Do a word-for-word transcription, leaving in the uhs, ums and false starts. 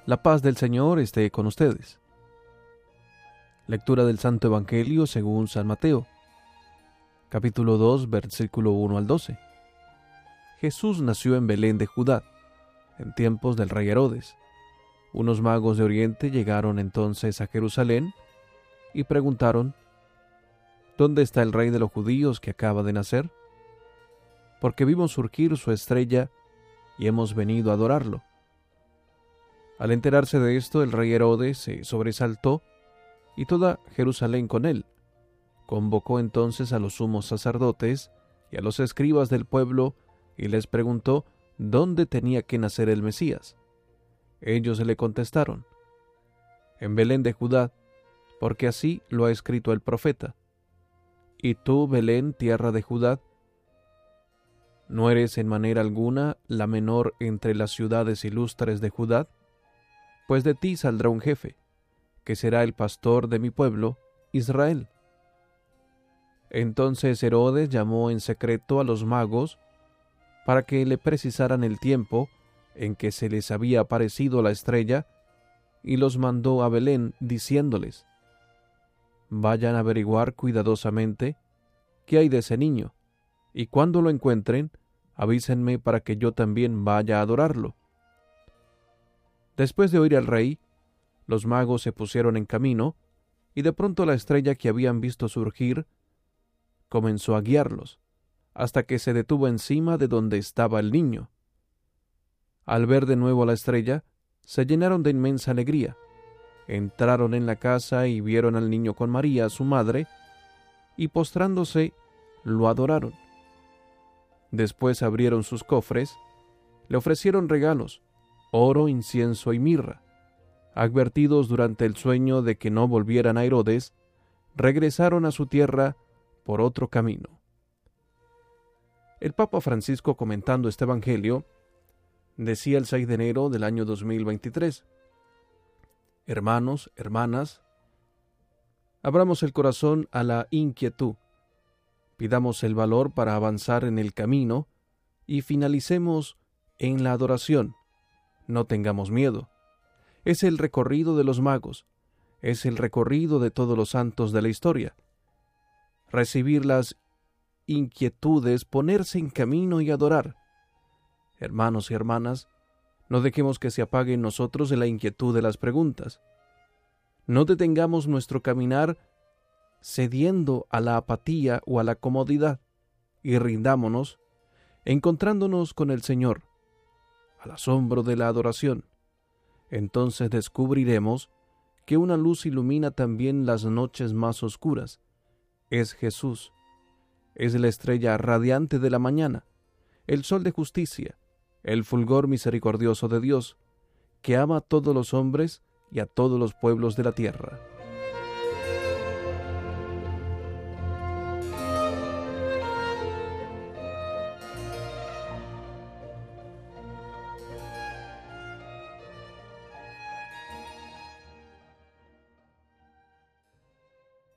La paz del Señor esté con ustedes. Lectura del Santo Evangelio según San Mateo, capítulo dos, versículo uno al doce. Jesús nació en Belén de Judá, en tiempos del rey Herodes. Unos magos de Oriente llegaron entonces a Jerusalén y preguntaron: ¿Dónde está el rey de los judíos que acaba de nacer? Porque vimos surgir su estrella y hemos venido a adorarlo. Al enterarse de esto, el rey Herodes se sobresaltó y toda Jerusalén con él. Convocó entonces a los sumos sacerdotes y a los escribas del pueblo y les preguntó dónde tenía que nacer el Mesías. Ellos le contestaron: en Belén de Judá, porque así lo ha escrito el profeta. Y tú, Belén, tierra de Judá, ¿no eres en manera alguna la menor entre las ciudades ilustres de Judá? Pues de ti saldrá un jefe, que será el pastor de mi pueblo, Israel. Entonces Herodes llamó en secreto a los magos para que le precisaran el tiempo en que se les había aparecido la estrella, y los mandó a Belén, diciéndoles: vayan a averiguar cuidadosamente qué hay de ese niño, y cuando lo encuentren, avísenme para que yo también vaya a adorarlo. Después de oír al rey, los magos se pusieron en camino, y de pronto la estrella que habían visto surgir comenzó a guiarlos, hasta que se detuvo encima de donde estaba el niño. Al ver de nuevo la estrella, se llenaron de inmensa alegría. Entraron en la casa y vieron al niño con María, su madre, y postrándose, lo adoraron. Después abrieron sus cofres, le ofrecieron regalos, oro, incienso y mirra. Advertidos durante el sueño de que no volvieran a Herodes, regresaron a su tierra por otro camino. El Papa Francisco, comentando este Evangelio, decía el seis de enero del año dos mil veintitrés: hermanos, hermanas, abramos el corazón a la inquietud, pidamos el valor para avanzar en el camino y finalicemos en la adoración. No tengamos miedo. Es el recorrido de los magos, es el recorrido de todos los santos de la historia. Recibir las inquietudes, ponerse en camino y adorar. Hermanos y hermanas, no dejemos que se apague en nosotros la inquietud de las preguntas. No detengamos nuestro caminar cediendo a la apatía o a la comodidad, y rindámonos, encontrándonos con el Señor, al asombro de la adoración. Entonces descubriremos que una luz ilumina también las noches más oscuras. Es Jesús, es la estrella radiante de la mañana, el sol de justicia, el fulgor misericordioso de Dios, que ama a todos los hombres y a todos los pueblos de la tierra.